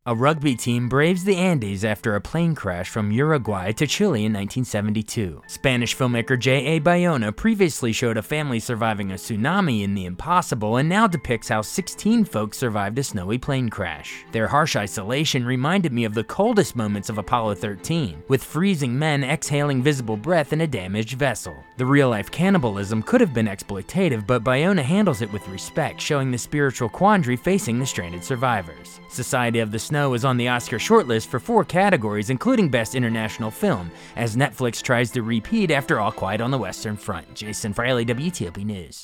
A rugby team braves the Andes after a plane crash from Uruguay to Chile in 1972. Spanish filmmaker J.A. Bayona previously showed a family surviving a tsunami in The Impossible and now depicts how 16 folks survived a snowy plane crash. Their harsh isolation reminded me of the coldest moments of Apollo 13, with freezing men exhaling visible breath in a damaged vessel. The real-life cannibalism could have been exploitative, but Bayona handles it with respect, showing the spiritual quandary facing the stranded survivors. Society of the Snow is on the Oscar shortlist for 4 categories, including Best International Film, as Netflix tries to repeat after All Quiet on the Western Front. Jason Fraley, WTOP News.